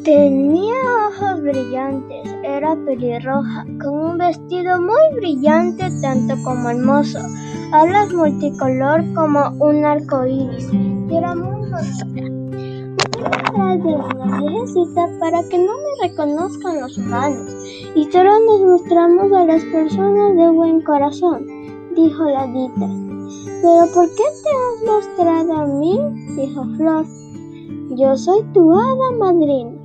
Tenía ojos brillantes, era pelirroja, con un vestido muy brillante tanto como hermoso, alas multicolor como un arco iris, y era muy grosera. Voy detrás de una viejecita para que no me reconozcan los humanos, y solo nos mostramos a las personas de buen corazón, dijo la Dita. ¿Pero por qué te has mostrado a mí?, dijo Flor. Yo soy tu hada madrina.